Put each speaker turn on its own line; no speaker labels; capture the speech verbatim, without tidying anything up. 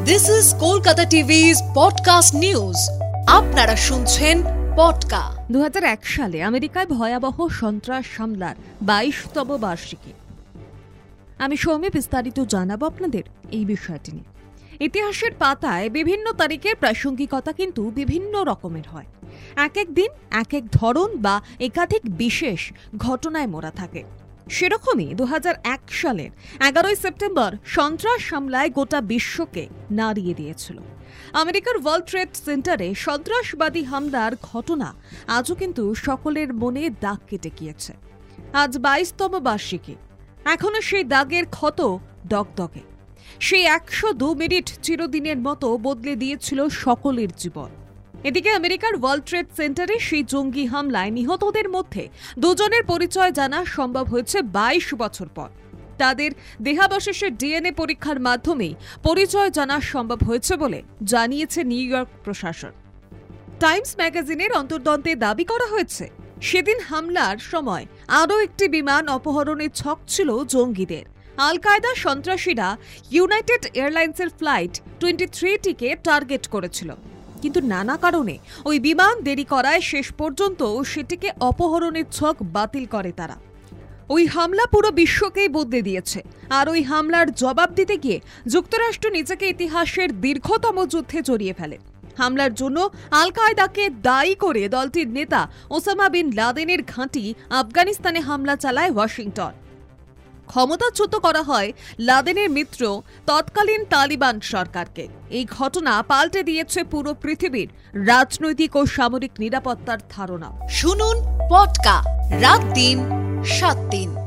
This is Kolkata TV's podcast news. আপনারা শুনছেন পডকা।
দু হাজার এক সালে আমেরিকায় ভয়াবহ সন্ত্রাস হামলার বাইশতম বার্ষিকী। আমি সৌমি বিস্তারিত জানাবো আপনাদের এই বিষয়টি নিয়ে। ইতিহাসের পাতায় বিভিন্ন তারিখের প্রাসঙ্গিকতা কিন্তু বিভিন্ন রকমের হয়। এক এক দিন এক এক ধরন বা একাধিক বিশেষ ঘটনায় মোড়া থাকে। সেরকমই দু হাজার এক সালের এগারোই সেপ্টেম্বর সন্ত্রাস হামলায় গোটা বিশ্বকে নাড়িয়ে দিয়েছিল। আমেরিকার ওয়ার্ল্ড ট্রেড সেন্টারে সন্ত্রাসবাদী হামলার ঘটনা আজও কিন্তু সকলের মনে দাগ কেটে গিয়েছে। আজ বাইশতম বার্ষিকী, এখনো সেই দাগের ক্ষত দগদগে। সেই একশো দু মিনিট চিরদিনের মতো বদলে দিয়েছিল সকলের জীবন। এদিকে আমেরিকার ওয়ার্ল্ড ট্রেড সেন্টারে সেই জঙ্গি হামলায় নিহতদের মধ্যে দুজনের পরিচয় জানা সম্ভব হয়েছে বাইশ বছর পর। তাদের দেহাবশেষের ডিএনএ পরীক্ষার মাধ্যমেই পরিচয় জানা সম্ভব হয়েছে বলে জানিয়েছে নিউ ইয়র্ক প্রশাসন। টাইমস ম্যাগাজিনের অন্তর্দন্তে দাবি করা হয়েছে, সেদিন হামলার সময় আরও একটি বিমান অপহরণের ছক ছিল জঙ্গিদের। আল কায়দা সন্ত্রাসীরা ইউনাইটেড এয়ারলাইন্সের ফ্লাইট টোয়েন্টি থ্রিটিকে টার্গেট করেছিল, কিন্তু নানা কারণে ওই বিমান দেরি করায় শেষ পর্যন্ত সেটিকে অপহরণের ছক বাতিল করে তারা। ওই হামলা পুরো বিশ্বকেই বদলে দিয়েছে। আর ওই হামলার জবাব দিতে গিয়ে যুক্তরাষ্ট্র নিজেকে ইতিহাসের দীর্ঘতম যুদ্ধে জড়িয়ে ফেলে। হামলার জন্য আল কায়দাকে দায়ী করে দলটির নেতা ওসামা বিন লাদেনের ঘাঁটি আফগানিস্তানে হামলা চালায় ওয়াশিংটন। ক্ষমতাচ্যুত করা হয় লাদেনের মিত্র তৎকালীন তালিবান সরকারকে। এই ঘটনা পাল্টে দিয়েছে পুরো পৃথিবীর রাজনৈতিক ও সামরিক নিরাপত্তার ধারণা।
শুনুন পডকা, রাত দিন সাত দিন।